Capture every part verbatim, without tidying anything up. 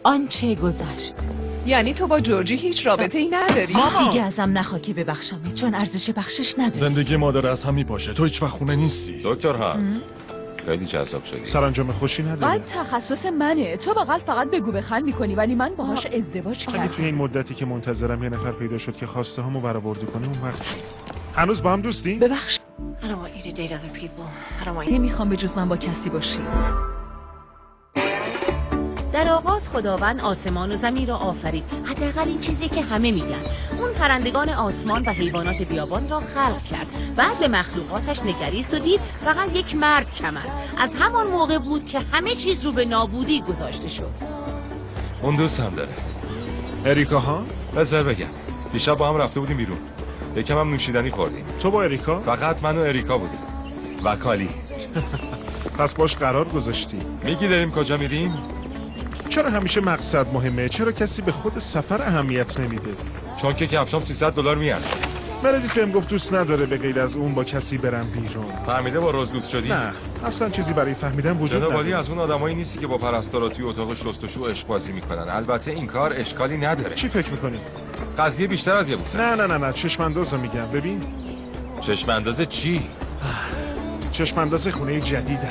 آنچه گذشت. یعنی تو با جورجی هیچ رابطه ای نداری؟ ماما دیگه ازم نخوا که ببخشمه، چون ارزش بخشش نداره. زندگی مادر از هم میپاشه، تو هیچ وقت خونه نیستی. دکتر ها خیلی جذاب شدی. سرانجام خوشی نداری. بعد تخصص منه. تو بغل فقط بگو بخند میکنی ولی من باهاش ازدواج کردم. اگه توی این مدتی که منتظرم یه نفر پیدا شد که خواسته همو برآورده کنه اون وقت چی؟ هنوز با هم دوستی؟ ببخش. نمیخوام به جز من با کسی باشی. در آغاز خداوند آسمان و زمین را آفرید. حداقل این چیزی که همه میگن. اون پرندگان آسمان و حیوانات بیابان را خلق کرد. بعد به مخلوقاتش نگریست و دید فقط یک مرد کم است. از همان موقع بود که همه چیز رو به نابودی گذاشته شد. اون دوست هم داره. اریکا ها؟ بذار بگم. دیشب با هم رفته بودیم بیرون. یکم هم نوشیدنی خوردیم. تو با اریکا؟ فقط من و اریکا بودیم. و کالی. پس باش قرار گذاشتی. میگی داریم کجا میریم؟ چرا همیشه مقصد مهمه؟ چرا کسی به خود سفر اهمیت نمیده؟ چون که کفشام سیصد دلار میاد. مردی بهم گفت دوست نداره به غیر از اون با کسی برم بیرون. فهمیده با روز دوست شدی؟ نه، اصلا چیزی برای فهمیدن وجود نداره. جناب از اون آدمایی نیستی که با پرستارا توی اتاق شستشو عشق بازی میکنن. البته این کار اشکالی نداره. چی فکر میکنی؟ قضیه بیشتر از یه بوسه نه نه نه نه چشم اندازو میگم. ببین چشم انداز چی؟ چشم انداز خونه جدیده.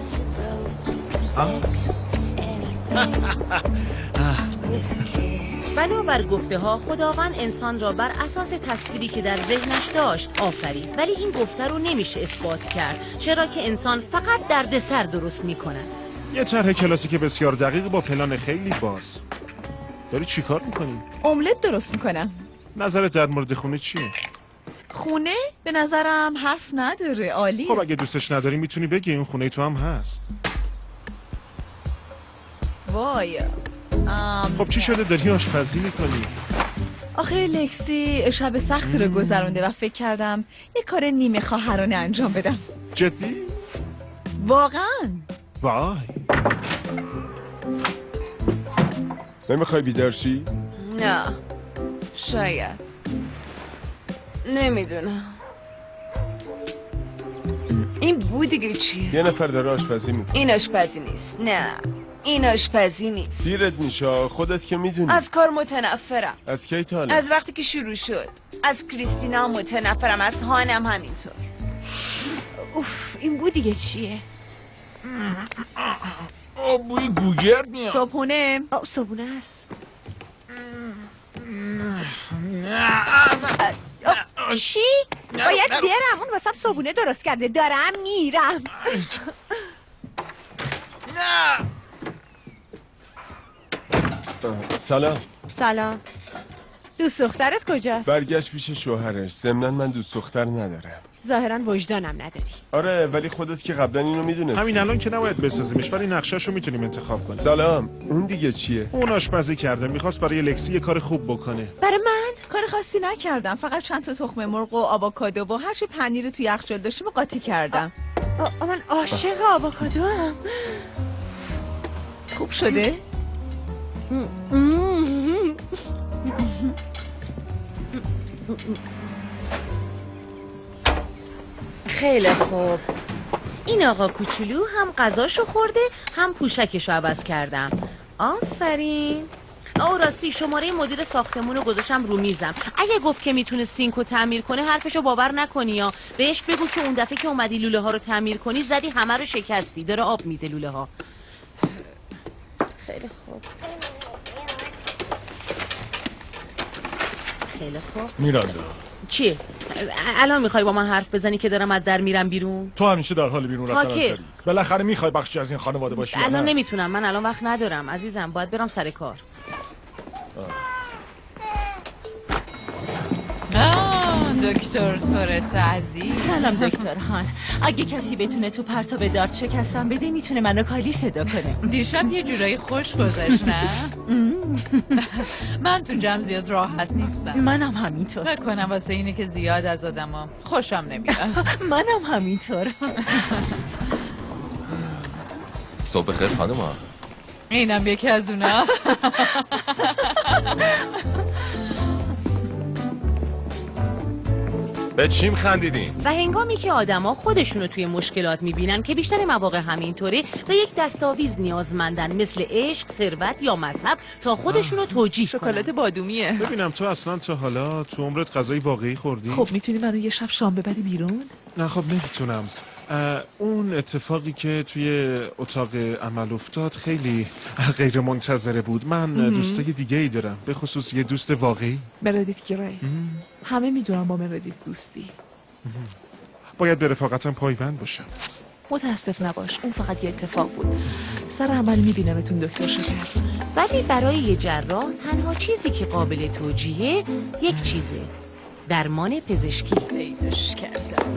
بنابر گفته ها خداوند انسان را بر اساس تصویری که در ذهنش داشت آفرید. ولی این گفته رو نمیشه اثبات کرد، چرا که انسان فقط دردسر درست میکنه. یه طرح کلاسیک بسیار دقیق با پلان خیلی باز. داری چی کار میکنی؟ املت درست میکنم. نظرت در مورد خونه چیه؟ خونه؟ به نظرم حرف نداره. عالیه. خب اگه دوستش نداری میتونی بگی این خونه تو هم هست. وای ام... خب چی شده داری آشپزی میکنی؟ آخه لکسی شب سختی رو گذرونده و فکر کردم یه کار نیمه خواهرانه انجام بدم. جدی؟ واقعا؟ وای نمیخوای بیدار شی؟ نه شاید نمیدونم. این بود دیگه چیه؟ یه نفر داره آشپزی میکنه. این آشپزی نیست. نه این آشپزی نیست. دیرت میشه خودت که میدونی. از کار متنفرم. از کی تا حالا؟ از وقتی که شروع شد. از کریستینا متنفرم، از هانم همینطور. اوف این بود دیگه چیه؟ آه بوی گوگرد میاد. صبحونه؟ آه صبحونه است. چی؟ باید برم، اون واسه صبحونه درست کرده. دارم میرم. نه سلام. سلام. دوست دخترت کجاست؟ برگشت پیش شوهرش. ضمناً من دوست دختر ندارم. ظاهراً وجدانم نداری. آره ولی خودت که قبلا اینو میدونستی. همین الان که نباید بسازیمش ولی نقشه‌شو میتونیم انتخاب کنیم. سلام. اون دیگه چیه؟ اون آشپزی کرده، میخواست برای لکسی یه کار خوب بکنه. برای من کار خاصی نکردم، فقط چند تا تخم مرغ و آووکادو و هرچی پنیر توی یخچال داشتیم و قاطی کردم. آ... آ... من عاشق آووکادو ام. خوب شده؟ خیلی خوب. این آقا کوچولو هم غذاشو خورده هم پوشکشو عوض کردم. آفرین. آه راستی شماره مدیر ساختمون رو گذاشتم رو میزم. اگه گفت که میتونه سینکو تعمیر کنه حرفشو باور نکنی یا بهش بگو که اون دفعه که اومدی لوله ها رو تعمیر کنی زدی همه رو شکستی. داره آب میده لوله ها. خیلی خوب. خیلی خوب. میراندا چی؟ الان میخوای با من حرف بزنی که دارم از در میرم بیرون؟ تو همیشه در حال بیرون رفتن کی؟ هستی. بالاخره میخوای بخشی از این خانواده باشی؟ الان نمیتونم، من الان وقت ندارم عزیزم، باید برم سر کار. دکتر تورس عزیز. سلام دکتر هان. اگه کسی بتونه تو پرتاب دارت شکستم بده میتونه منو کالی صدا کنه. دیشب یه جورایی خوش گذشت نه؟ من تو جمع زیاد راحت نیستم. منم همینطور. فکر کنم واسه اینه که زیاد از آدما خوشم نمیاد. منم همینطور. صبح خیر خانوما. اینم یکی از اوناست. به چیم خندیدین؟ و هنگامی که آدما خودشونو توی مشکلات میبینن که بیشتر مواقع همینطوره به یک دستاویز نیازمندن مثل عشق، ثروت یا مذهب تا خودشونو توجیه کنن. شکلات بادومیه. ببینم تو اصلا تا حالا تو عمرت غذای واقعی خوردی؟ خب میتونی منو یه شب شام ببری بیرون؟ نه خب نمیتونم. اون اتفاقی که توی اتاق عمل افتاد خیلی غیر منتظره بود. من دوستای دیگه ای دارم، به خصوص یه دوست واقعی. مرادیت گری. همه میدونم با مرادیت دوستی. باید به رفاقتم پایبند باشم. متاسف نباش، اون فقط یه اتفاق بود. سر عمل میبینمتون دکتر شکر. ولی برای یه جراح تنها چیزی که قابل توجیهه یک چیزه: درمان پزشکی. پیداش کردم.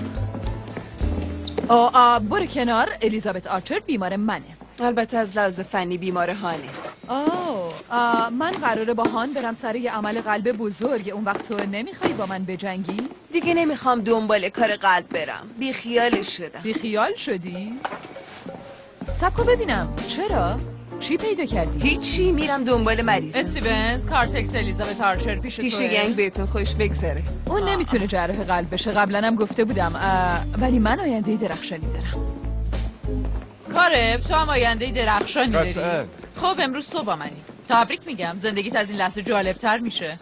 آه آه برو کنار. الیزابت آرچر بیمار منه. البته از لحاظ فنی بیمار هانه. آه, آه من قراره با هان برم سر یه عمل قلب بزرگ. اون وقت تو نمیخوای با من بجنگی؟ دیگه نمیخوام دنبال کار قلب برم. بی خیالش شدم. بی خیال شدی؟ سب کن ببینم چرا؟ چی پیدا کردی؟ هیچی، میرم دنبال مریض. استیونز، کارتکس الیزابت آرچر پیش توه. پیش گنگ بهتون خوش بگذره. اون آه. نمیتونه جراح قلب بشه، قبلا هم گفته بودم. ولی من آینده درخشانی دارم. کارب، تو هم آینده درخشانی داری؟ قطعا. خب امروز تو با منی. تبریک میگم، زندگیت از این لحظه جالبتر میشه.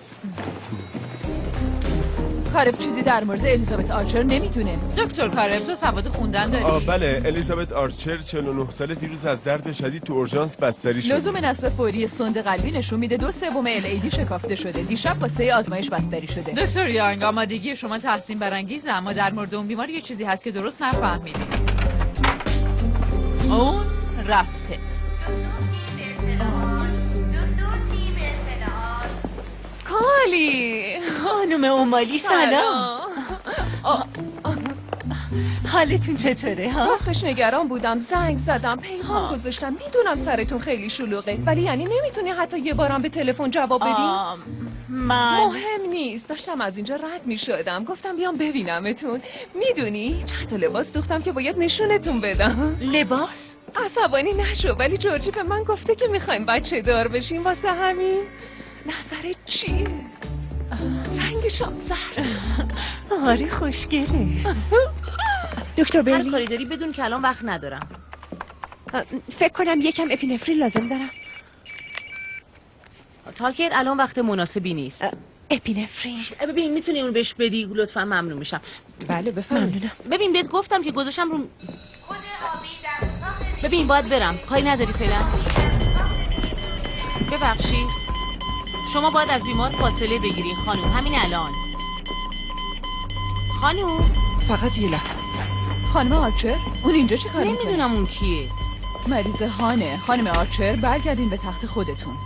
کارب چیزی در مورد الیزابت آرچر نمیدونه. دکتر کارب، تو سواد خوندن داری؟ آه بله، الیزابت آرچر چهل و نه ساله دیروز از درد شدید تو اورژانس بستری شد. لزوم نصب فوری سوند قلبی نشون میده دو سوم ال ای دی شکافته شده. دیشب واسه آزمایش بستری شده. دکتر یانگ، آمادگی شما تحسین برانگیزه، اما در مورد اون بیماری یه چیزی هست که درست نفهمیدید. اون رفته. کالی خانم اومالی سلام. حالتون چطوره ها؟ راستش نگران بودم، زنگ زدم، پیغام گذاشتم. میدونم سرتون خیلی شلوغه، ولی یعنی نمیتونی حتی یه بارم به تلفن جواب بدی؟ من مهم نیست، داشتم از اینجا رد میشدم، گفتم بیام ببینمتون. میدونی چند تا لباس دوختم که باید نشونتون بدم. لباس؟ عصبانی نشو، ولی جورجی به من گفته که میخوایم بچه دار بشیم، واسه همین نظرت چیه؟ رنگشم زهره. آره خوشگله. دکتر هر بیلی، کاری داری بدون که الان وقت ندارم. فکر کنم یکم اپینفرین لازم دارم. تاکر الان وقت مناسبی نیست. اپینفرین؟ ببین میتونی اون بهش بدی؟ لطفا ممنون میشم. بله بفرمایید. ببین بهت گفتم که گذاشتم رو. ببین باید برم، کاری نداری فعلا. ببخشید شما باید از بیمار فاصله بگیرین خانم، همین الان. خانم فقط یه لحظه. خانم آرچر، اون اینجا چی کار میکنه؟ نمیدونم اون کیه. مریض هانه. خانم آرچر برگردین به تخت خودتون.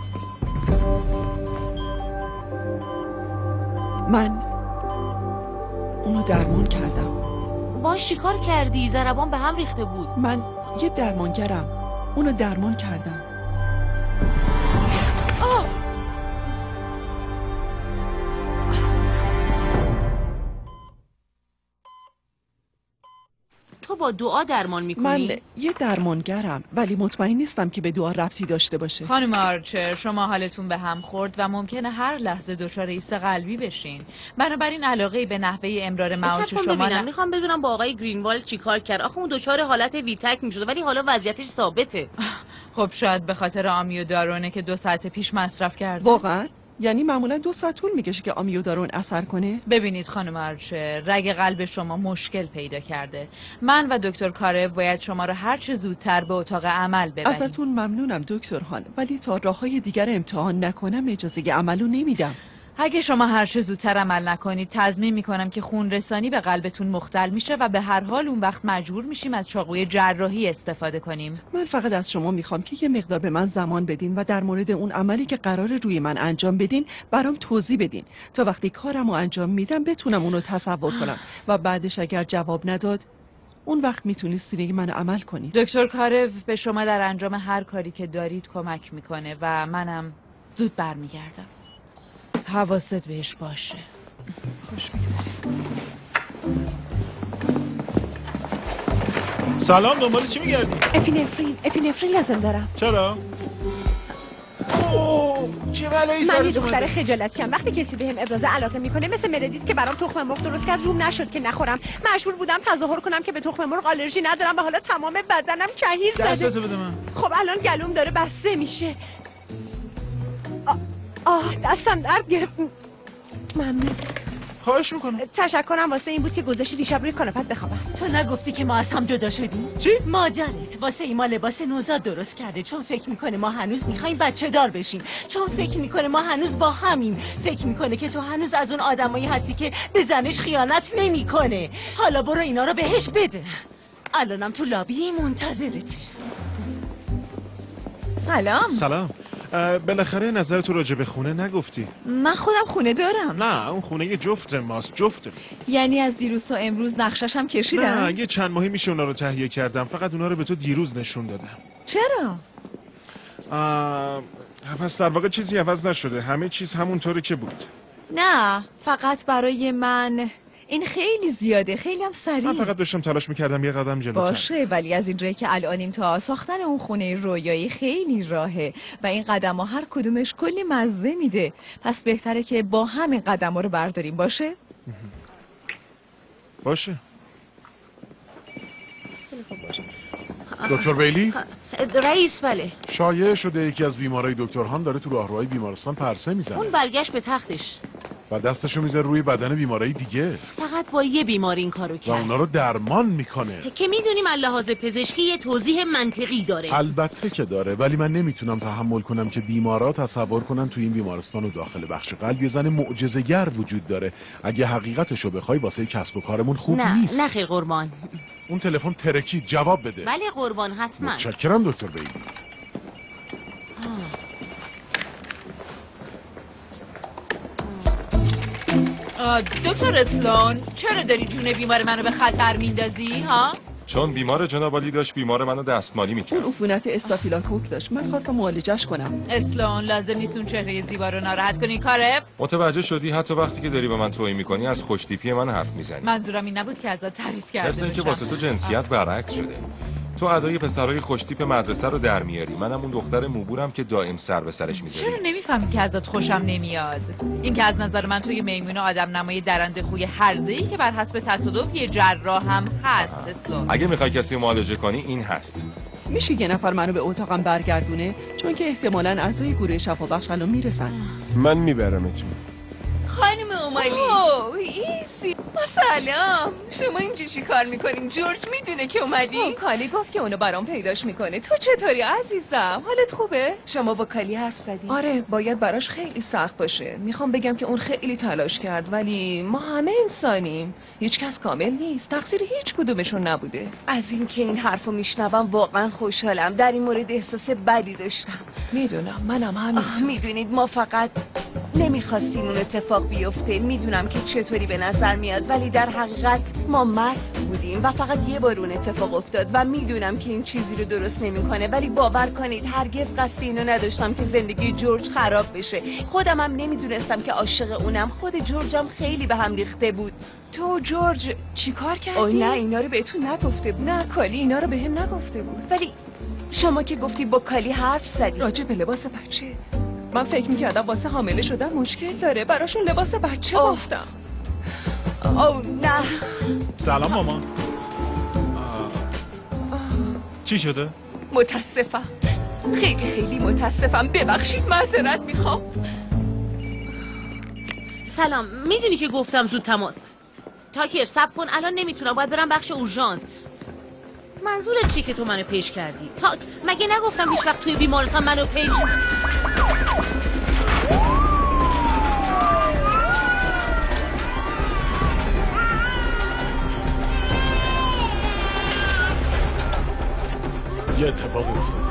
من اونو درمان کردم. باش چیکار کردی؟ ضربان به هم ریخته بود. من یه درمانگرم، اونو درمان کردم. آه! تو با دعا درمان میکنی؟ من یه درمانگرم، ولی مطمئن نیستم که به دعا ربطی داشته باشه. خانم آرچر، شما حالتون به هم خورد و ممکنه هر لحظه دچار ایست قلبی بشین. بنابراین علاقه به نحوه امرار معاش شما ببینم. ن... میخوام بدونم با آقای گرینوالد چیکار کرد. آخه اون دچار حالت ویتک میشد ولی حالا وضعیتش ثابته. خب شاید به خاطر آمیودارونه که دو ساعت پیش مصرف کرد. واقعا؟ یعنی معمولا دو ساعت طول میکشه که آمیودارون اثر کنه؟ ببینید خانم آرچر، رگ قلب شما مشکل پیدا کرده. من و دکتر کارو باید شما رو هر چه زودتر به اتاق عمل ببریم. ازتون ممنونم دکتر هان، ولی تا راههای دیگر امتحان نکنم اجازه عملو نمیدم. اگه شما هر چه زودتر عمل نکنید تضمین میکنم که خون رسانی به قلبتون مختل میشه و به هر حال اون وقت مجبور میشیم از چاقوی جراحی استفاده کنیم. من فقط از شما میخوام که یه مقدار به من زمان بدین و در مورد اون عملی که قرار روی من انجام بدین برام توضیح بدین تا وقتی کارمو انجام میدم بتونم اونو تصور کنم و بعدش اگر جواب نداد اون وقت میتونستین من عمل کنید. دکتر کارو به شما در انجام هر کاری که دارید کمک میکنه و منم زود برمیگردم. حواست بهش باشه. خوش بگذره. سلام، دنبال چی میگردی؟ اپینفرین، اپینفرین لازم دارم. چرا؟ چه بلایی من سرت یه دختر اومده؟ خجالتی ام. وقتی کسی بهم ابراز علاقه میکنه مثل مردید که برام تخم مرغ درست کرد روم نشد که نخورم. مجبور بودم تظاهر کنم که به تخم مرغ آلرژی ندارم و حالا تمام بدنم کهیر زده. دستتو بده من. خب الان گلوم داره بسته میشه. آه, آه دستم درد گرفت. ممنون. خواهش میکنم. تشکرم واسه این بود که گذاشتی دیشب روی کاناپت بخوابم. تو نگفتی که ما از هم جدا شدیم؟ چی؟ مادرت واسه ایما لباس نوزاد درست کرده چون فکر میکنه ما هنوز میخوایم بچه دار بشیم، چون فکر میکنه ما هنوز با همیم، فکر میکنه که تو هنوز از اون آدمایی هستی که به زنش خیانت نمیکنه. حالا برو اینا رو بهش بده. الانم تو لابی منتظرته. سلام. سلام. بالاخره نظر تو راجع به خونه نگفتی؟ من خودم خونه دارم. نه اون خونه یه جفت ماست، جفت. یعنی از دیروز تا امروز نقششم کشیدم؟ نه یه چند ماهی میشه اونا رو تهیه کردم، فقط اونا رو به تو دیروز نشون دادم. چرا؟ آه... پس در واقع چیزی عوض نشده، همه چیز همونطوری که بود. نه فقط برای من این خیلی زیاده، خیلی هم سریع. من فقط داشتم تلاش میکردم یه قدم جلوتر. باشه ولی از اینجایی که الانیم تا ساختن اون خونه رویایی خیلی راهه و این قدم ها هر کدومش کلی مزه میده، پس بهتره که با همین قدم ها رو برداریم. باشه؟ باشه. دکتر بیلی؟ رئیس بله. شایع شده یکی از بیمارای دکتر هان داره تو راهروهای بیمارستان پرسه میزنه. اون برگشت به تختش و دستشو میذاره روی بدن بیمارای دیگه. فقط با یه بیمار این کارو و کرد اونا رو درمان میکنه. که میدونیم از لحاظ پزشکی یه توضیح منطقی داره. البته که داره، ولی من نمیتونم تحمل کنم که بیمارا تصور کنن تو این بیمارستان و داخل بخش قلب یه زن معجزه‌گر وجود داره. اگه حقیقتشو بخوای واسه کسب و کارمون خوب نه نیست. نه خیر قربان. اون تلفن ترکید، جواب بده. بله قربان حتما. متشکرم دکتر بیلی. دکتر اسلون چرا داری جون بیمار منو به خطر میندازی ها؟ چون بیمار جناب عالی داشت بیمار منو دستمالی میکرد. اون عفونت استافیلاکوک داشت، من خواستم معالجش کنم. اسلون لازم نیست اون چهره زیبا رو ناراحت کنی. کارب متوجه شدی حتی وقتی که داری به من توهین میکنی از خوشتیپی من حرف میزنی. منظورم این نبود که ازت تعریف کرده مثل اینکه باشم. واسه تو جنسیت برعکس شده. تو ادای پسرای خوشتیپ مدرسه رو در میاری، منم اون دختر موبورم که دائم سر به سرش میذاری. چرا نمیفهمی که ازت خوشم نمیاد؟ این که از نظر من توی میمون آدم نمای درنده خوی هرزه‌ای که بر حسب تصادف یه جراح هم هست. اسلون اگه میخوای کسی معالجه کنی این هست. میشه یه نفر منو به اتاقم برگردونه؟ چون که احتمالاً اعضای گروه شفابخش الان میرسن. من میبرمت. خانم اومالی. اوه ایسی. سلام. شما اینجا چی کار میکنین؟ جورج میدونه که اومدی؟ اون کالی گفت که اونو برام پیداش میکنه. تو چطوری عزیزم؟ حالت خوبه؟ شما با کالی حرف زدی؟ آره باید براش خیلی سخت باشه. میخوام بگم که اون خیلی تلاش کرد ولی ما همه انسانیم. هیچ کس کامل نیست. تقصیر هیچ کدومشون نبوده. از این که این حرفو میشنوم واقعا خوشحالم. در این مورد احساس بدی داشتم. میدونم منم همینطور. میدونید ما فقط نمیخواستیم اون اتفاق بیفته. میدونم که چطوری به نظر میاد ولی در حقیقت ما مست بودیم و فقط یه بار اون اتفاق افتاد و میدونم که این چیزی رو درست نمیکنه ولی باور کنید هرگز قصد اینو نداشتم که زندگی جورج خراب بشه. خودم هم نمیدونستم که عاشق اونم. خود جورجم خیلی به هم ریخته بود. تو جورج چی کار کردی؟ اوه نه اینا رو بهتون نگفته بود. نه کالی اینا رو به هم نگفته بود. ولی شما که گفتی با کالی حرف زدی راجع به لباس بچه. من فکر میکردم واسه حامله شدن مشکل داره. براشون لباس بچه گفتم. اوه نه. سلام مامان. چی شده؟ متاسفم. خیلی خیلی متاسفم. ببخشید معذرت میخوام. سلام. میدونی که گفتم زود تماس. تاکر صبر کن الان نمیتونم، باید برم بخش اورژانس. منظورت چی که تو منو پیش کردی؟ تا مگه نگفتم هیچ وقت توی بیمارستان منو پیش یه اتفاقی افتاد.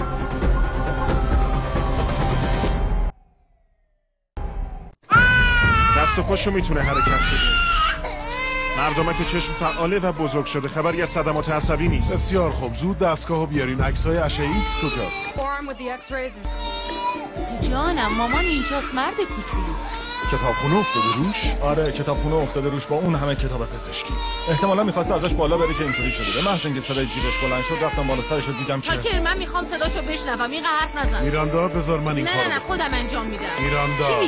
دست و پاشو میتونه حرکت بده. مردمک چشم فعاله و بزرگ شده. خبری از صدمات عصبی نیست. بسیار خوب، زود دستگاهو بیارین. عکسای اشعه ایکس کجاست؟ جانم مامان اینجاست مرد کوچولو. کتابخونه افتاده روش؟ آره کتابخونه افتاده روش با اون همه کتاب پزشکی. احتمالاً می‌خواسته ازش بالا بره که اینطوری شده. به محض اینکه صدای جیبش بلند شد رفتم بالا سرش رو دیدم که تاکر من میخوام صداشو بشنوم. این حرف نزن. میراندا بذار من این نه کارو نه نه خودم انجام میدم. میراندا چی میگی؟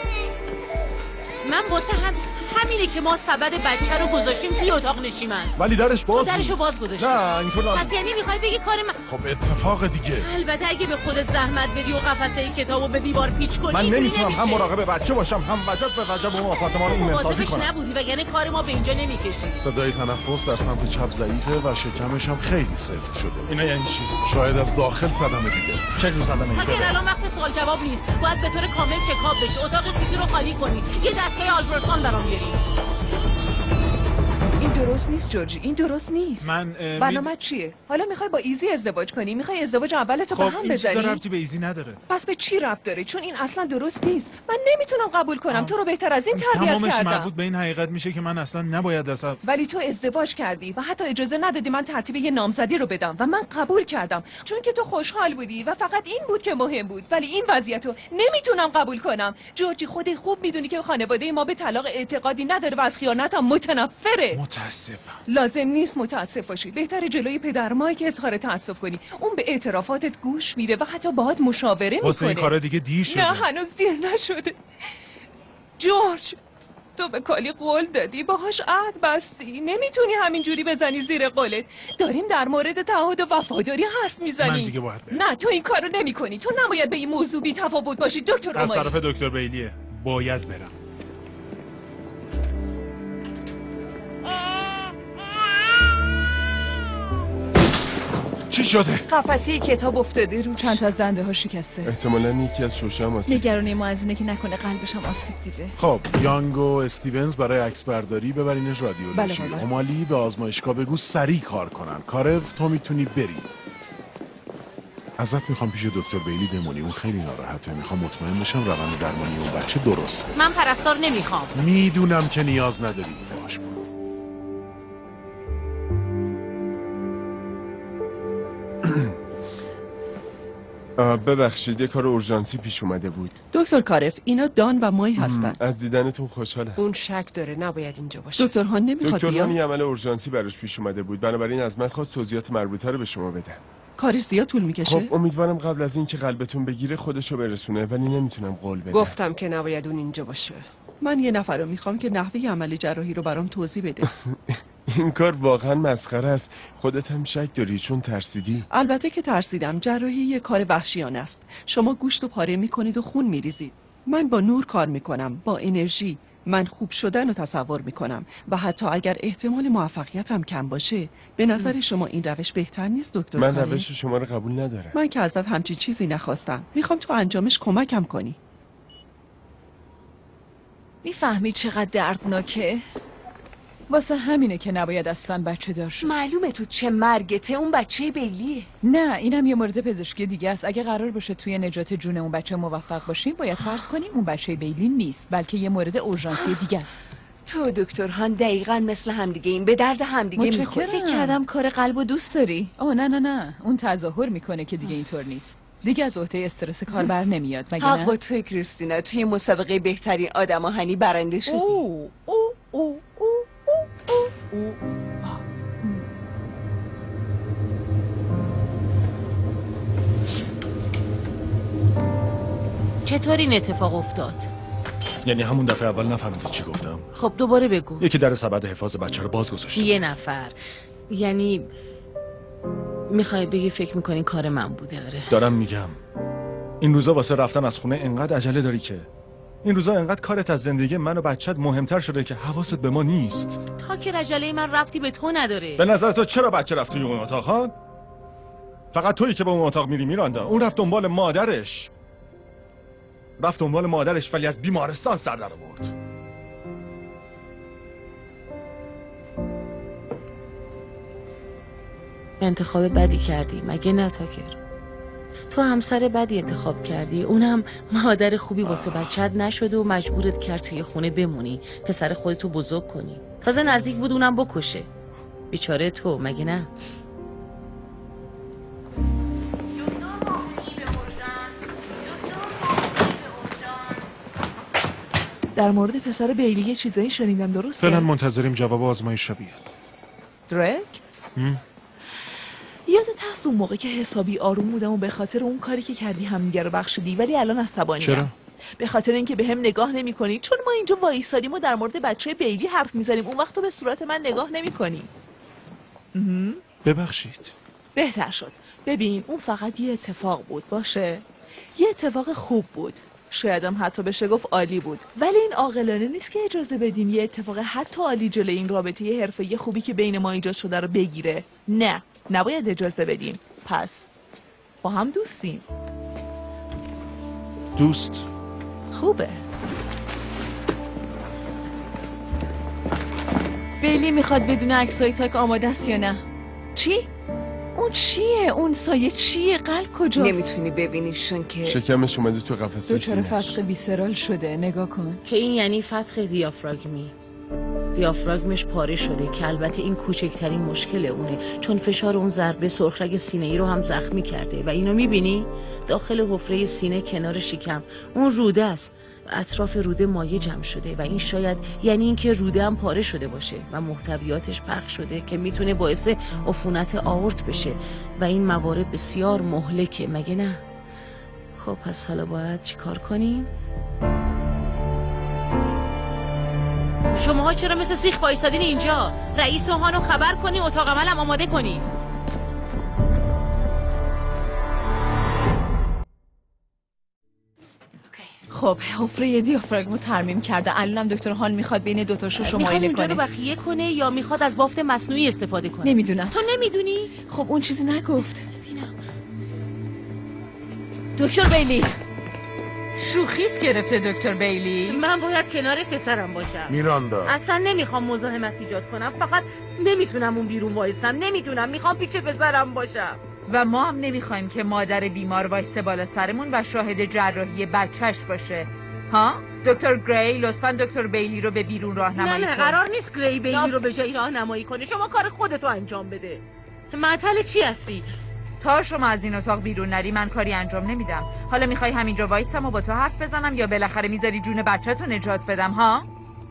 من واسه هم همینه که ما سبد بچه رو گذاشتیم توی اتاق نشیمن. ولی درش باز بود. درشو باز گذاشتیم. نه اینطور نبود. پس یعنی میخوای بگی کار من؟ خب اتفاق دیگه. البته اگه به خودت زحمت بدی و قفسه کتابو به دیوار پیچ کنی من نمیتونم هم مراقب بچه باشم هم وجب به وجب اون آپارتمان رو ایمن سازی کنم. نبودی وگرنه کار ما به اینجا نمیکشید. صدای تنفس در سمت چپ ضعیفه و شکمش هم خیلی سفت شده. اینا یعنی چی؟ شاید از داخل صدمه دیده. چه جور صدمه دیده؟ تاکر الان وقت سوال جواب نیست. باید به طور کامل چکاپ بشه. اتاق سیتی رو خالی کنی. یه دستگاه آلتراساوند برام بیاری. این درست نیست جورجی، این درست نیست. من برنامه چیه؟ حالا میخوای با ایزی ازدواج کنی؟ میخوای ازدواج اولتو خب به هم بزنی؟ خب این چیزا ربطی به ایزی نداره. پس به چی ربط داره؟ چون این اصلا درست نیست. من نمیتونم قبول کنم. آه. تو رو بهتر از این تربیت تمامش کردم. مربوط به این حقیقت میشه که من اصلا نباید اصلا. ولی تو ازدواج کردی و حتی اجازه ندادی من ترتیب یه نامزدی رو بدم و من قبول کردم چون که تو خوشحال بودی و فقط این بود که مهم بود. ولی این وضعیتو نمیتونم قبول کنم. جورجی خودت خوب میدونی که خانواده ما به طلاق اعتقادی نداره و از خیانتم متنفره. متاسفم. لازم نیست متاسف باشی. بهتره جلوی پدر مایی که اظهار تأسف کنی. اون به اعترافاتت گوش میده و حتی باهات مشاوره میکنه. واسه این کارا دیگه دیر شده. نه هنوز دیر نشده. جورج تو به کالی قول دادی، باهاش عهد بستی. نمیتونی همینجوری بزنی زیر قولت. داریم در مورد تعهد و وفاداری حرف میزنیم. من دیگه باید برم. نه تو این کارو نمیکنی. تو نباید به این موضوع بی تفاوت باشی دکتر از اومایی. طرف دکتر بیلیه. باید برم. چی شده؟ قفسه کتاب افتاده رو. چند تا از دنده ها شکسته. احتمالاً یکی از شوشه هم آسیب. نگرانی ما از اینه که نکنه قلبش هم آسیب دیده. خب یانگ و استیونز برای عکس برداری ببرینش رادیولوژی. بله بله. اومالی به آزمایشگاه بگو سریع کار کنن. کارف تو میتونی بری. ازت میخوام پیش دکتر بیلی بمونی. اون خیلی ناراحته. میخوام مطمئن بشم روند درمانی اون بچه درسته. من پرستار نمیخوام. میدونم که نیاز نداری. باش برو. ببخشید یه کار اورژانسی پیش اومده بود. دکتر کارف اینا دان و مای هستن. از دیدنتون خوشحالم. اون شک داره نباید اینجا باشه. دکتر هان نمیخواد دکتر بیاد. هان یه عمل اورژانسی براش پیش اومده بود. بنابراین از من خواست توضیحات مربوطه رو به شما بدم. کارش زیاد طول میکشه. خب امیدوارم قبل از اینکه قلبتون بگیره خودشو برسونه ولی نمیتونم قول بدم. گفتم که نباید اون اینجا باشه. من یه نفر رو میخوام که نحوه عمل جراحی رو برام توضیح بده. این کار واقعا مسخره است. خودت هم شک داری چون ترسیدی؟ البته که ترسیدم. جراحی یه کار وحشیانه است. شما گوشت و پاره میکنید و خون میریزید. من با نور کار میکنم، با انرژی. من خوب شدن رو تصور میکنم و حتی اگر احتمال موفقیتم کم باشه به نظر شما این روش بهتر نیست دکتر من کاری؟ روش شما رو قبول ندارم. من که ازت همچین چیزی نخواستم. میخوام تو انجامش کمکم کنی. میفهمی چقدر دردناکه؟ واسه همینه که نباید اصلا بچه دار شد. معلومه تو چه مرگته. اون بچه بیلیه. نه اینم یه مورد پزشکی دیگه است. اگه قرار باشه توی نجات جون اون بچه موفق باشیم باید فرض کنیم اون بچه بیلی نیست بلکه یه مورد اورژانسی دیگه است. تو دکتر هان دقیقاً مثل همدیگه این به درد همدیگه میخوره. فکر کردم کار قلبو دوست داری. آه نه نه نه اون تظاهر میکنه که دیگه اینطور نیست. دیگه از عهده استرس کار بر نمیاد مگه نه؟ حق با توی کریستینا. توی مسابقه بهترین آدم آهنی برنده شدی. او او او او او. چطور این اتفاق افتاد؟ یعنی همون دفعه اول نفهمیدی چی گفتم؟ خب دوباره بگو. یکی در سبد حفاظ بچه رو باز گذاشته. یه نفر. یعنی میخوای بگی فکر میکنی کار من بوده؟ آره دارم میگم این روزا واسه رفتن از خونه انقدر عجله داری که این روزا انقدر کارت از زندگی من و بچت مهمتر شده که حواست به ما نیست. تا که عجله من ربطی به تو نداره. به نظر تو چرا بچه رفت توی اون اتاق ها؟ فقط تویی که به اون اتاق میری میراندا. اون رفت دنبال مادرش. رفت دنبال مادرش ولی از بیمارستان سر در آورد. انتخاب بدی کردی مگه نه تاکر؟ تو همسر بدی انتخاب کردی. اونم مادر خوبی واسه بچت نشده و مجبورت کرد توی خونه بمونی پسر خودتو بزرگ کنی. تازه نزدیک بود اونم بکشه. بیچاره تو مگه نه؟ در مورد پسر بیلی یه چیزایی شنیدم، درسته؟ فعلا منتظریم جواب آزمایش رو بیاد. درک؟ یادت هست اون موقع که حسابی آروم بودم و به خاطر اون کاری که کردی همدیگه رو بخشیدی، ولی الان عصبانیم. چرا؟ به خاطر اینکه به هم نگاه نمی کنی، چون ما اینجا وایسادیم و در مورد بچه بیلی حرف میزنیم، اون وقت تو به صورت من نگاه نمی کنی. ببخشید. بهتر شد. ببین اون فقط یه اتفاق بود، باشه؟ یه اتفاق خوب بود، شایدم حتی بشه گفت عالی بود، ولی این عاقلانه نیست که اجازه بدیم یه اتفاق حتی عالی جلوی این رابطه حرفه‌ای خوبی که بین ما ایجاد شده رو بگیره. نه، نباید اجازه بدیم. پس با هم دوستیم. دوست خوبه. بیلی میخواد بدون عکسای تاک آماده است یا نه؟ چی؟ اون چیه؟ اون سایه چیه؟ قلب کجاست؟ نمیتونی ببینیشون که شکمش اومده تو قفسه دچار سینه‌اش. فتق بیسرال شده، نگاه کن. که این یعنی فتق دیافراگمی. دیافراگمش پاره شده که البته این کوچکترین مشکل اونه، چون فشار اون ضربه سرخرگ سینه‌ای رو هم زخمی کرده و اینو میبینی؟ داخل حفره سینه کنار شکم اون روده است و اطراف روده مایع جمع شده و این شاید یعنی اینکه روده هم پاره شده باشه و محتویاتش پخش شده که میتونه باعث عفونت آورت بشه و این موارد بسیار مهلکه، مگه نه؟ خب پس حالا باید چی کار کنیم؟ شماها چرا مثل سیخ وایستادین اینجا؟ رئیس اوهانو خبر کنی، اتاق عملم آماده کنی. خب حفره دیافراگمو ترمیم کرده. الانم دکتر هان میخواد بین دو تا شوشو معاینه کنه. میخواد اینجا رو بخیه کنه یا میخواد از بافت مصنوعی استفاده کنه؟ نمیدونم. تو نمیدونی؟ خب اون چیزی نگفت. دکتر بیلی شوخیت گرفته دکتر بیلی. من باید کنار پسرم باشم. میراندا اصلا نمیخوام مزاحمت ایجاد کنم، فقط نمیتونم اون بیرون وایسم، نمیتونم، میخوام پیش پسرم باشم. و ما هم نمیخوایم که مادر بیمار وایسه بالا سرمون و شاهد جراحی بچهش باشه. ها؟ دکتر گری لطفاً دکتر بیلی رو به بیرون راهنمایی نه نه کن. قرار نیست گری بیلی رو به جای راهنمایی کنه. شما کار خودتو انجام بده. معطل چی هستی؟ تا شما از این اتاق بیرون نری من کاری انجام نمیدم. حالا میخوای همینجا وایسم و با تو حرف بزنم یا بالاخره میذاری جون بچه‌تو نجات بدم؟ ها؟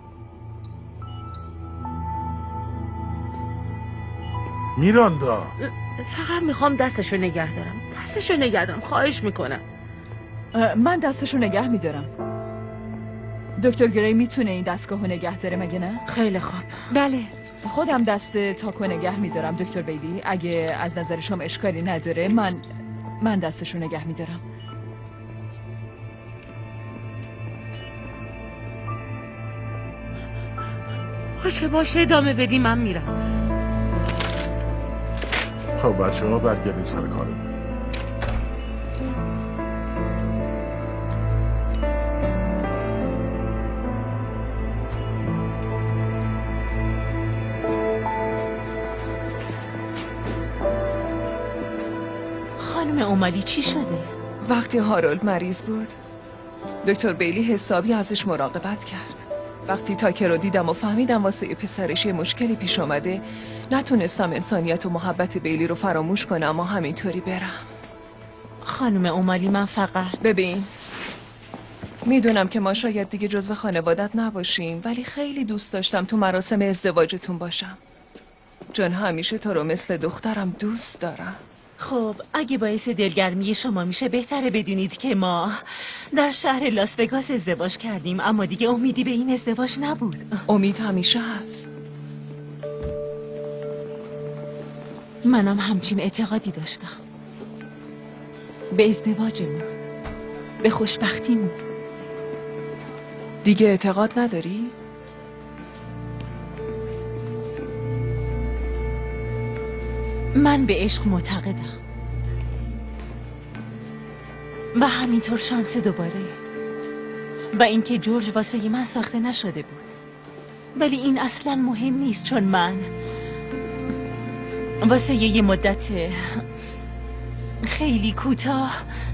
میراندا فقط میخوام دستشو نگه دارم. دستشو نگه دارم. خواهش میکنم. من دستشو نگه میدارم. دکتر گری میتونه این دستگاهو نگه داره مگه نه؟ خیلی خوب. بله. خودم دست تاکو نگه میدارم دکتر بیلی. اگه از نظر شما اشکالی نداره من من دستشو نگه میدارم. باشه باشه ادامه بدی، من میرم. خب بچه ها برگردیم سر کارمون. خانم اومالی چی شده؟ وقتی هارولد مریض بود دکتر بیلی حسابی ازش مراقبت کرد. وقتی تاکر رو دیدم و فهمیدم واسه پسرش یه مشکلی پیش آمده، نتونستم انسانیت و محبت بیلی رو فراموش کنم و همینطوری برم. خانم اومالی من فقط ببین میدونم که ما شاید دیگه جزو خانوادت نباشیم، ولی خیلی دوست داشتم تو مراسم ازدواجتون باشم، چون همیشه تو رو مثل دخترم دوست دارم. خب اگه باعث دلگرمی شما میشه بهتره بدونید که ما در شهر لاس وگاس ازدواج کردیم، اما دیگه امیدی به این ازدواج نبود. امید همیشه هست. منم همچین اعتقادی داشتم به ازدواجمون، به خوشبختیمون. دیگه اعتقاد نداری؟ من به عشق معتقدم و همینطور شانس دوباره و اینکه جورج واسه من ساخته نشده بود، ولی این اصلا مهم نیست، چون من واسه یه مدت خیلی کوتاه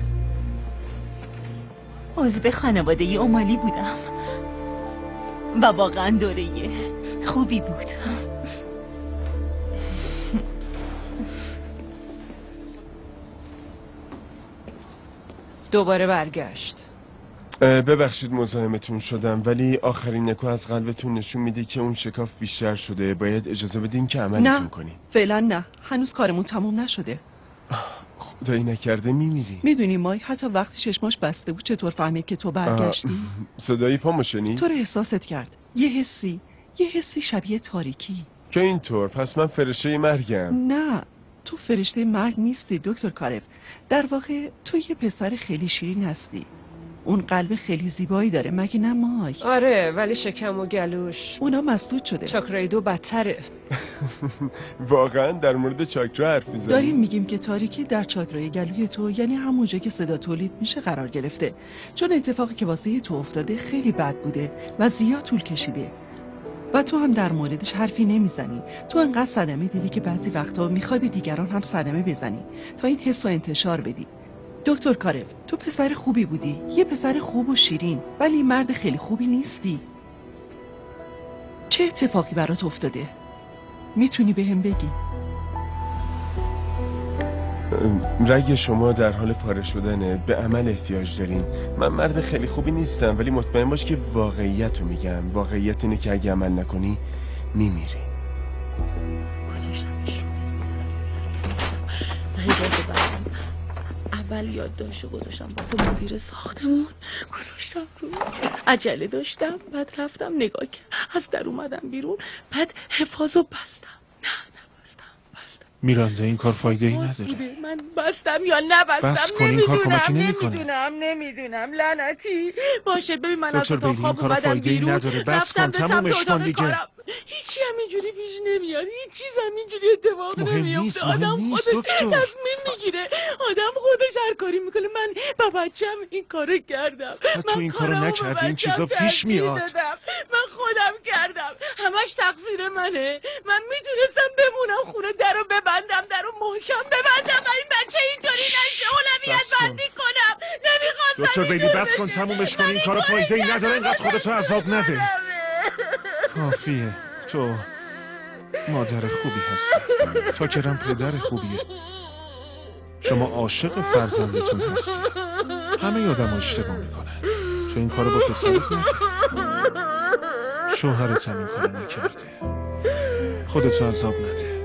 عضو خانواده اومالی بودم و واقعا دوره خوبی بود. دوباره برگشت. ببخشید مزاحمتون شدم، ولی آخرین نکو از قلبتون نشون میده که اون شکاف بیشتر شده. باید اجازه بدین که عملتون کنیم. نه فعلا نه، هنوز کارمون تموم نشده. خدایی نکرده میمیری. میدونی مای حتی وقتی چشماش بسته بود چطور فهمید که تو برگشتی؟ صدای پامو شنید؟ تو رو احساست کرد. یه حسی یه حسی شبیه تاریکی. که اینطور؟ پس من فرشته مرگم. نه تو فرشته مرگ نیستی دکتر کارف. در واقع تو یه پسر خیلی شیرین هستی. اون قلب خیلی زیبایی داره مگه نه مای؟ آره ولی شکم و گلوش اونا مسدود شده. چاکرای دو بدتره. واقعا در مورد چاکرا حرف میزنی؟ داریم میگیم که تاریکی در چاکرای گلوی تو، یعنی همونجا که صدا تولید میشه قرار گرفته. چون اتفاقی که واسه تو افتاده خیلی بد بوده و زیاد طول کشیده و تو هم در موردش حرفی نمیزنی. تو انقدر صدمه دیدی که بعضی وقتا میخوای به دیگران هم صدمه بزنی تا این حس و انتشار بدی. دکتر کارف تو پسر خوبی بودی، یه پسر خوب و شیرین، ولی مرد خیلی خوبی نیستی. چه اتفاقی برات افتاده؟ میتونی به هم بگی؟ رگ شما در حال پاره شدنه، به عمل احتیاج دارین. من مرد خیلی خوبی نیستم، ولی مطمئن باش که واقعیت رو میگم. واقعیت اینه که اگه عمل نکنی میمیری. اول یادداشتو گذاشتم واسه مدیر ساختمون، گذاشتم رو، عجله داشتم، بعد رفتم نگاه کردم، از در اومدم بیرون، بعد حفاظو بستم. نه نبستم بستم. میرانده این کار فایده ای نداره. من بستم یا نبستم بس کن، این کار کمکی نمیکنه. نمیدونم نمیدونم لعنتی. باشه ببین من از دکتر اتاق بیلی خواب این کار اومدم فایده ای بیرون، نداره. بس کن رفتم به تمومش سمت کن اتاق دیگه. کارم. هیچی همینجوری پیش نمیاد، هیچ چیز همینجوری اتفاق مهم نمیفته. نیست، مهم آدم نیست، خودش دکتر. تصمیم میگیره، آدم خودش هر کاری میکنه. من با بچم این کارو کردم. تو این کارو نکردی، این چیزا پیش میاد. من خودم کردم، همش تقصیر منه. من میتونستم بمونم خونه، درو ببندم، درو محکم ببندم و این بچه اینطوری نشه اولویت بندی کنم. نمیخواستم دکتر بیلی اینطور بس کن بشه. تمومش کن، من این کارو کارو فایده ای کردم، نداره. اینقدر خودتو عذاب نده. کافیه. تو مادر خوبی هستی، تا کرم پدر خوبیه. شما عاشق فرزندتون هستی. همه آدم ها اشتباه میکنن. تو این کارو با پسرت نکرد، شوهرت هم این کارو نکرده. خودتو عذاب نده.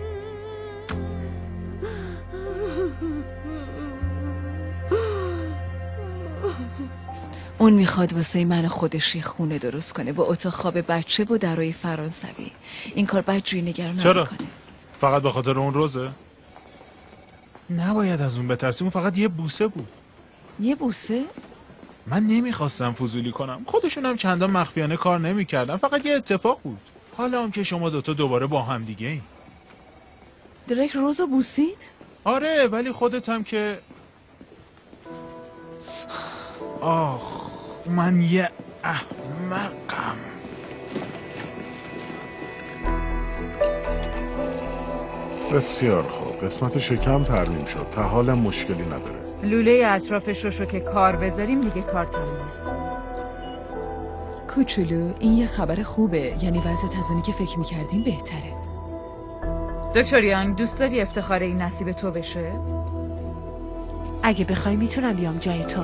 اون میخواد واسه من خودش یه خونه درست کنه با اتاق خواب بچه و درای فرانسوی. این کار بدجوری نگران چرا؟ نمیکنه. فقط به خاطر اون روزه؟ نباید از اون بترسی، اون فقط یه بوسه بود. یه بوسه؟ من نمیخواستم فضولی کنم، خودشون هم چندان مخفیانه کار نمیکردن، فقط یه اتفاق بود. حالا هم که شما دوتا دوباره با هم دیگه این. درک روزو بوسید؟ آره ولی خودت هم که آخ من یه احمقم. بسیار خوب، قسمت شکم ترمیم شد، تا حالا مشکلی نداره. لوله اطرافش رو که کار بذاریم دیگه کار تمومه. کوچولو این یه خبر خوبه، یعنی وضعیت از اونی که فکر میکردیم بهتره. دکتر یانگ دوست داری افتخار این نصیب تو بشه؟ اگه بخوای میتونم بیام جای تو.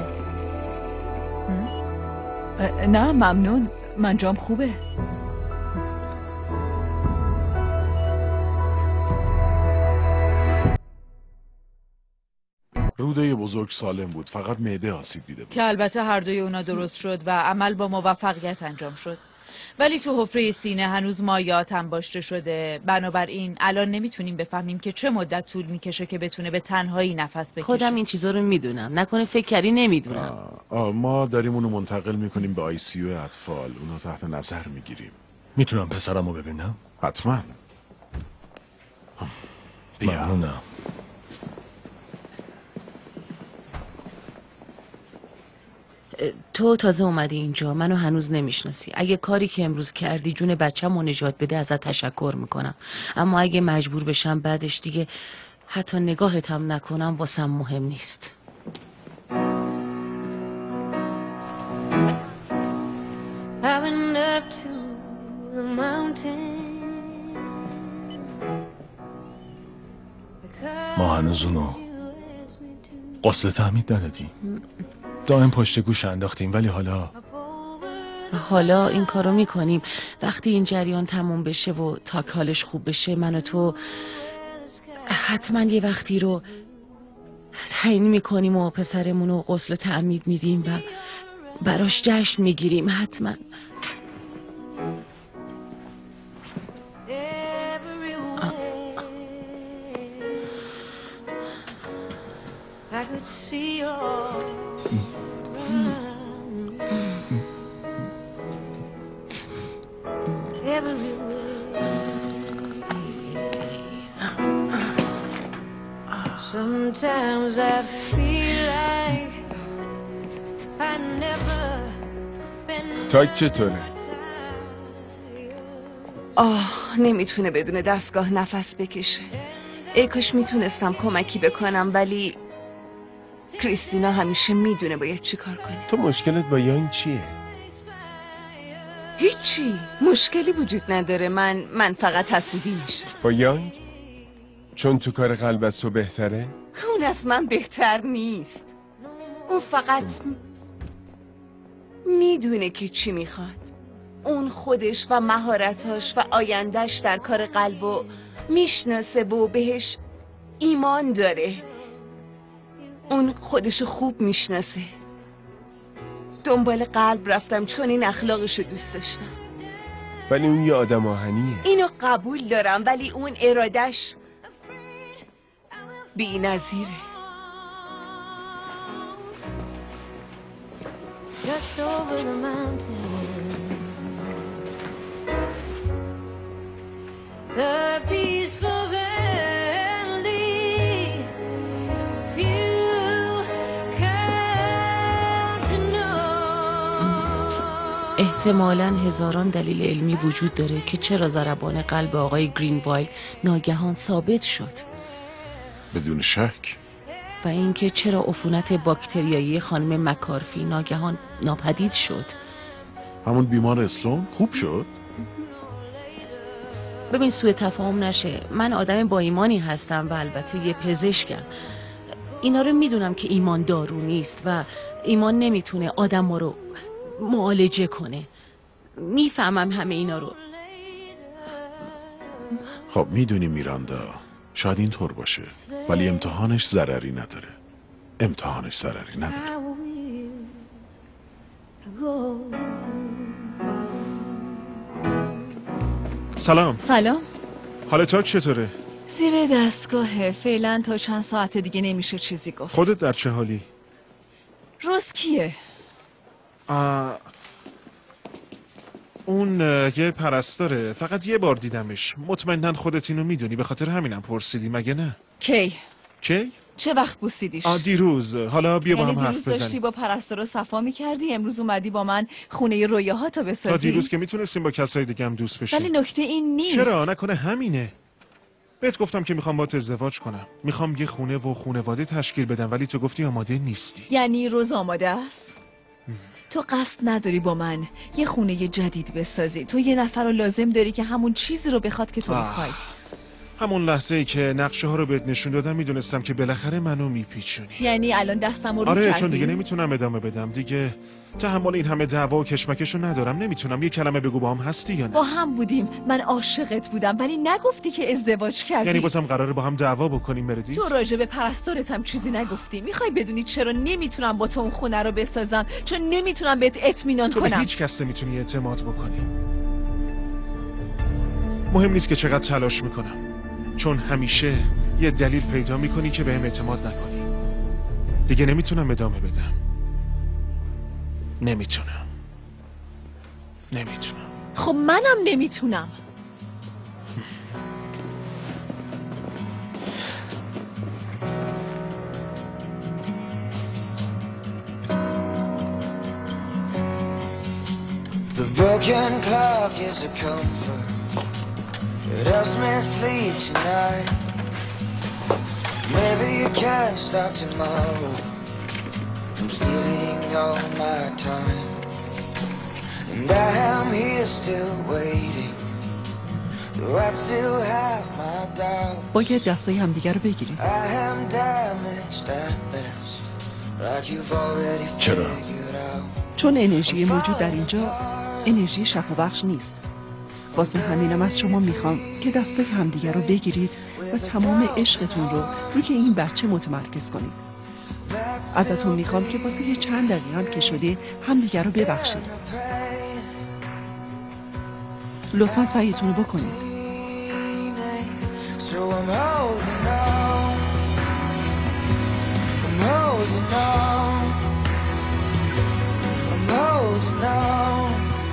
نه ممنون، من جام خوبه. روده بزرگ سالم بود، فقط معده آسیب دیده بود. که البته هر دوی اونا درست شد و عمل با موفقیت انجام شد. ولی تو حفره سینه هنوز مایات انباشته شده. بنابراین الان نمیتونیم بفهمیم که چه مدت طول میکشه که بتونه به تنهایی نفس بکشه. خودم این چیزا رو میدونم، نکنه فکر کردی نمیدونم. آه، آه، ما داریم اونو منتقل میکنیم به آی سی یو اطفال، اونو تحت نظر میگیریم. میتونم پسرمو ببینم؟ حتما. بیا. ممنونم. تو تازه اومدی اینجا، منو هنوز نمیشناسی. اگه کاری که امروز کردی جون بچه‌مو نجات بده ازت تشکر میکنم، اما اگه مجبور بشم بعدش دیگه حتی نگاهت هم نکنم واسم مهم نیست. ما هنوز اونو قسل تحمید ندادیم. دائم پشت گوش انداختیم، ولی حالا حالا این کارو میکنیم. وقتی این جریان تموم بشه و تاک حالش خوب بشه، من و تو حتما یه وقتی رو تعیین میکنیم و پسرمون رو غسل تعمید میدیم و براش جشن میگیریم. حتما. Sometimes I feel like I never been. تاک چطوره؟ آه نمیتونه بدون دستگاه نفس بکشه. ای کاش میتونستم کمکی بکنم، ولی کریستینا همیشه میدونه باید چی کار کنه. تو مشکلت با یانگ چیه؟ هیچی، مشکلی وجود نداره. من من فقط حسودی میشه. با یانگ؟ چون تو کار قلب از تو بهتره؟ اون از من بهتر نیست. اون فقط میدونه که چی میخواد. اون خودش و مهارتاش و آیندهش در کار قلب و میشناسه و بهش ایمان داره. اون خودش خوب میشناسه. دنبال قلب رفتم چون این اخلاقشو دوست داشتم. ولی اون یه آدم آهنیه. اینو قبول دارم، ولی اون ارادش بی نظیره. Just over the mountain, the peaceful valley, few come to know. احتمالاً هزاران دلیل علمی وجود داره که چرا ضربان قلب آقای گرینوایلد ناگهان ثابت شد. بدون شک. و اینکه چرا عفونت باکتریایی خانم مکارفی ناگهان ناپدید شد. همون بیمار اسلام خوب شد؟ ببین سوء تفاهم نشه، من آدم با ایمانی هستم و البته یه پزشکم. اینا رو میدونم که ایمان دارو نیست و ایمان نمیتونه آدم رو معالجه کنه. میفهمم همه اینا رو. خب میدونی میراندا، شاید این طور باشه، ولی امتحانش ضرری نداره. امتحانش ضرری نداره. سلام. سلام. حال تاک چطوره؟ زیر دستگاهه. فعلا تا چند ساعت دیگه نمیشه چیزی گفت. خودت در چه حالی؟ روز کیه؟ آه... اون یه پرستاره، فقط یه بار دیدمش. مطمئناً خودت اینو میدونی، به خاطر همینم پرسیدی مگه نه؟ کی؟ کی؟ چه وقت بوسیدیش؟ آ دیروز. حالا بیا با هم حرف بزنیم. داشتی با پرستارا صفا میکردی، امروز اومدی با من خونه رویاها تا بسازی. تا دیروز که میتونستیم با کسای دیگه هم دوست بشیم. ولی نکته این نیست. چرا؟ نکنه همینه. بهت گفتم که میخوام باهات ازدواج کنم. میخوام یه خونه و خانواده تشکیل بدم، ولی تو گفتی آماده نیستی. یعنی روز آماده است؟ تو قصد نداری با من یه خونه جدید بسازی. تو یه نفر رو لازم داری که همون چیزی رو بخواد که تو میخوای. همون لحظه ای که نقشه ها رو بهت نشون دادم میدونستم که بالاخره منو میپیچونی. یعنی الان دستم رو رو آره کردی؟ چون دیگه نمیتونم ادامه بدم. دیگه تحمل این همه دعوا و کشمکش رو ندارم. نمیتونم. یه کلمه بگو با هم هستی یا نه؟ با هم بودیم. من عاشقت بودم ولی نگفتی که ازدواج کردی. یعنی بازم قراره با هم دعوا بکنیم مردی؟ تو راجع به پرستارت هم چیزی نگفتی. میخوای بدونی چرا نمیتونم با تو اون خونه رو بسازم؟ چون نمیتونم بهت اطمینان کنم. تو به هیچ کس نمیتونی اعتماد بکنی. مهم نیست که چقدر تلاش میکنم، چون همیشه یه دلیل پیدا میکنی که بهم اعتماد نکنی. دیگه نمیتونم ادامه بدم. نمیتونم. نمیتونم. خب منم نمیتونم. The broken clock is a comfort. It helps me sleep tonight. Maybe you can't stop tomorrow from stealing all my time. And I am here still waiting, though I still have my doubt. باید دستای همدیگه رو بگیریم. I am damaged at best, چرا؟ چون انرژی موجود در اینجا انرژی شفابخش نیست. واسه همینم از شما میخوام که دستای همدیگر رو بگیرید و تمام عشقتون رو روی این بچه متمرکز کنید. ازتون میخوام که واسه یه چند دقیقه هم که شده همدیگر رو ببخشید. لطفا سعیتون رو بکنید. So I'm holding on, I'm holding on, I'm holding on,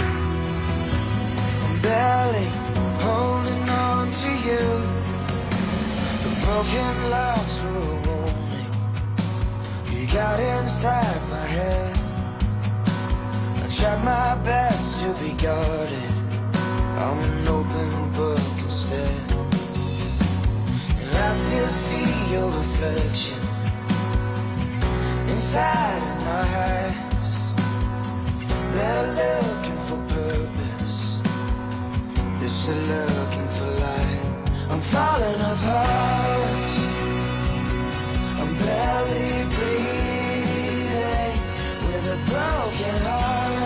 I'm barely holding on to you. The broken locks were a warning, you got inside my head. I tried my best to be guarded, I'm an open book instead. I still see your reflection inside of my eyes. They're looking for purpose, they're looking for light. I'm falling apart, I'm barely breathing with a broken heart.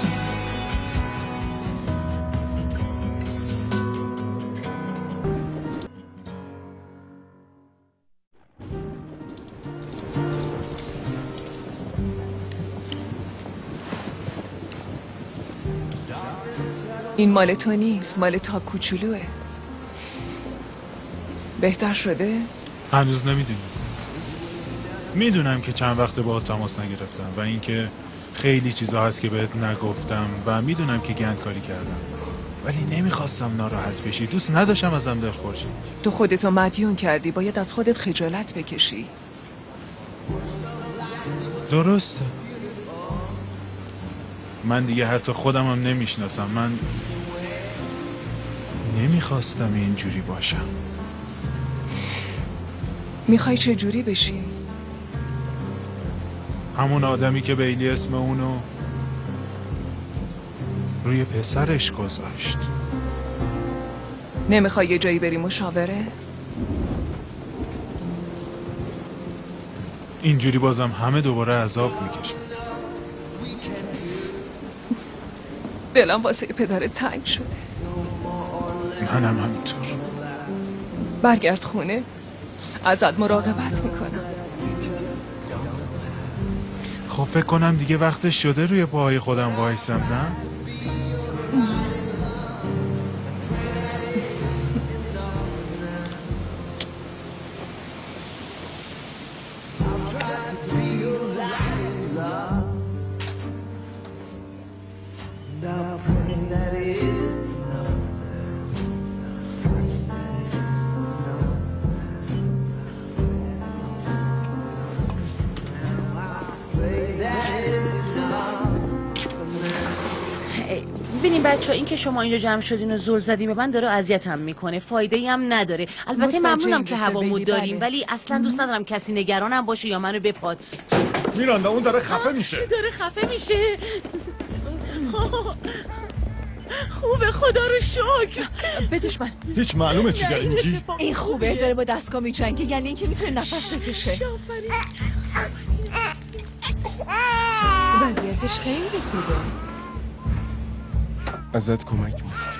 این مال تو نیست، مال تا کوچولوه. بهتر شده؟ هنوز نمیدونم. میدونم که چند وقت باهات تماس نگرفتم و اینکه خیلی چیزا هست که بهت نگفتم و میدونم که گندکاری کردم، ولی نمیخواستم ناراحت بشی. دوست نداشتم ازم دلخور شی. تو خودتو مدیون کردی، باید از خودت خجالت بکشی. درسته. من دیگه حتی خودم هم نمیشناسم. من نمیخواستم اینجوری باشم. میخوای چه جوری بشی؟ همون آدمی که بیلی اسم اونو روی پسرش گذاشت. نمیخوای یه جایی بری مشاوره؟ اینجوری بازم همه دوباره عذاب میکشن. دلم واسه پدرت تنگ شده. منم همینطور. برگرد خونه، ازت مراقبت میکنم. خب فکر کنم دیگه وقتش شده روی پاهای خودم وایسم، نه؟ ببینیم بچه ها، این که شما اینجا جمع شدین و زل زدین به من داره اذیتم میکنه. فایده ای هم نداره. البته ممنونم که هوامو داریم، ولی اصلا دوست ندارم کسی نگرانم باشه یا منو بپاد. میراندا اون داره خفه میشه. داره خفه میشه. خوبه، خدا رو شکر. بدش من. هیچ معلومه چی داری میگی؟ این خوبه، داره با دستگاه میجنگه، یعنی اینکه میتونه نفس بکشه. وضعیتش خیلی خوبه. ازت کمک میخوام.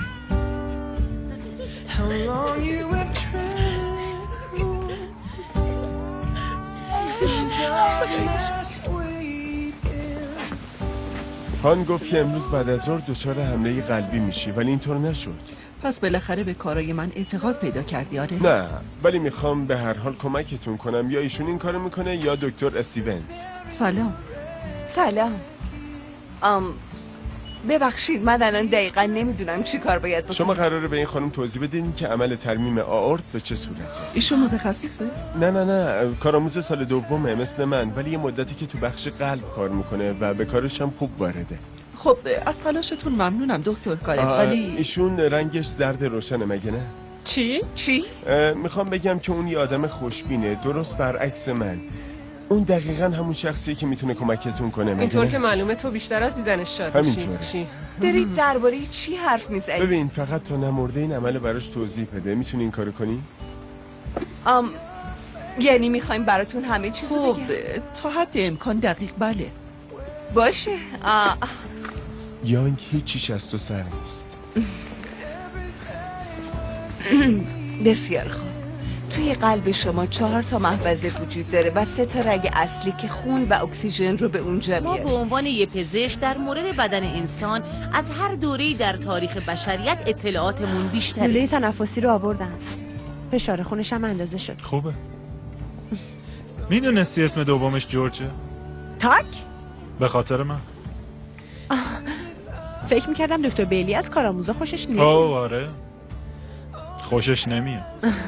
هان گفت که امروز بعد از ظهر دچار حمله قلبی میشی، ولی اینطور نشد. پس بالاخره به کارای من اعتقاد پیدا کردی. آره؟ نه، ولی میخوام به هر حال کمکتون کنم. یا ایشون این کارو میکنه یا دکتر استیونز. سلام. سلام. ام ببخشید، من الان دقیقا نمیدونم چی کار باید بکنم. شما قراره به این خانم توضیح بدین که عمل ترمیم آئورت به چه صورته؟ ایشون متخصصه؟ نه نه نه، کارآموز سال دومه مثل من، ولی یه مدتی که تو بخش قلب کار میکنه و به کارش هم خوب وارده. خب از تلاشتون ممنونم دکتر کارم، ولی ایشون رنگش زرد روشنه مگه نه؟ چی؟ چی؟ میخوام بگم که اون یه آدم خوشبینه، درست برعکس من. اون دقیقاً همون شخصیه که میتونه کمکتون کنه. اینطور که معلومه تو بیشتر از دیدنش شاد میشی. چی؟ دارید درباره چی حرف میزنید؟ ببین فقط تا نمرده این عمل براش توضیح بده. میتونی این کارو کنی؟ ام یعنی میخوایم براتون همه چیزو خب بگم؟ تا حد امکان دقیق بله. باشه. آه. یانگ هیچیش از تو سر نیست. بسیار خوب. توی قلب شما چهار تا محفظه وجود داره و سه تا رگ اصلی که خون و اکسیژن رو به اونجا ما میاره. به عنوان یه پزشک در مورد بدن انسان از هر دوره‌ای در تاریخ بشریت اطلاعاتمون بیشتره. لوله تنفسی رو آوردن. فشار خونش هم اندازه شد. خوبه. میدونستی اسم دومش جورجه؟ تاک؟ به خاطر من. آه. فکر میکردم دکتر بیلی از کارآموزا خوشش اوه نمیاد. آره. خوشش نمیاد.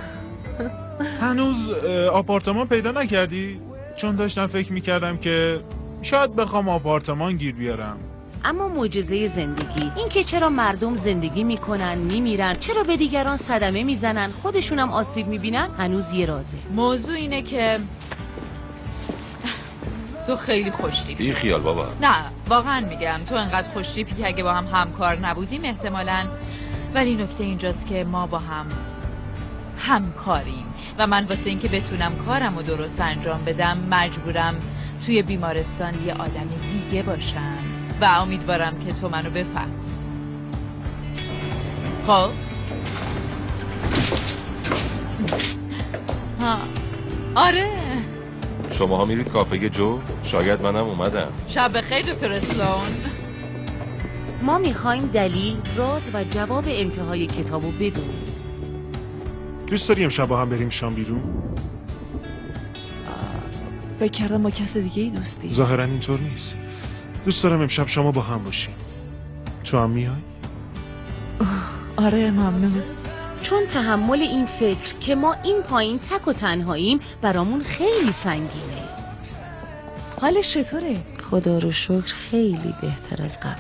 هنوز آپارتمان پیدا نکردی؟ چون داشتم فکر میکردم که شاید بخوام آپارتمان گیر بیارم. اما معجزه زندگی این که چرا مردم زندگی میکنن میمیرن، چرا به دیگران صدمه میزنن، خودشونم آسیب میبینن، هنوز یه رازه. موضوع اینه که تو خیلی خوشتیپی. بی خیال بابا. نه واقعا میگم تو انقدر خوشتیپی که اگه با هم همکار نبودیم احتمالاً، ولی نکته اینجاست که ما با هم همکاریم و من واسه اینکه بتونم کارم رو درست انجام بدم مجبورم توی بیمارستان یه آدم دیگه باشم و امیدوارم که تو منو بفهم. خب ها آره. شماها میرید کافه جو؟ شاید منم اومدم. شب بخیر دکتر اسلون. ما میخوایم دلیل، راز و جواب انتهای کتابو بدونیم. دوست داری امشب با هم بریم شام بیرون؟ فکر کردم با کس دیگه ای دوستی. ظاهرا اینطور نیست. دوست دارم امشب شما با هم باشیم. تو هم میای؟ آره ممنون. چون تحمل این فکر که ما این پایین تک و تنهاییم برامون خیلی سنگینه. حالش چطوره؟ خدا رو شکر خیلی بهتر از قبله.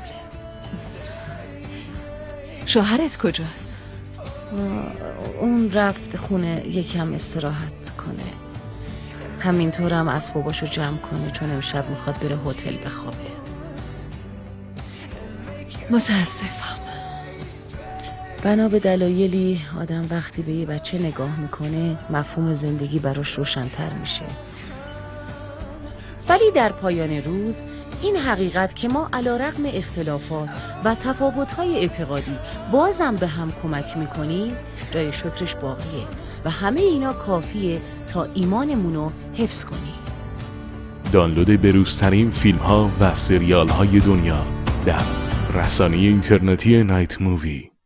شوهرت کجاست؟ اون رفت خونه یکم استراحت کنه. همینطورم اسباباشو جمع کنه چون امشب میخواد بره هتل بخوابه. متاسفم. بنا به دلایلی آدم وقتی به یه بچه نگاه میکنه مفهوم زندگی براش روشن‌تر میشه. ولی در پایان روز این حقیقت که ما علیرغم اختلافات و تفاوت‌های اعتقادی بازم به هم کمک میکنیم جای شکرش باقیه و همه اینا کافیه تا ایمانمونو حفظ کنیم. دانلود بروزترین فیلم ها و سریال های دنیا در رسانه اینترنتی نایت مووی.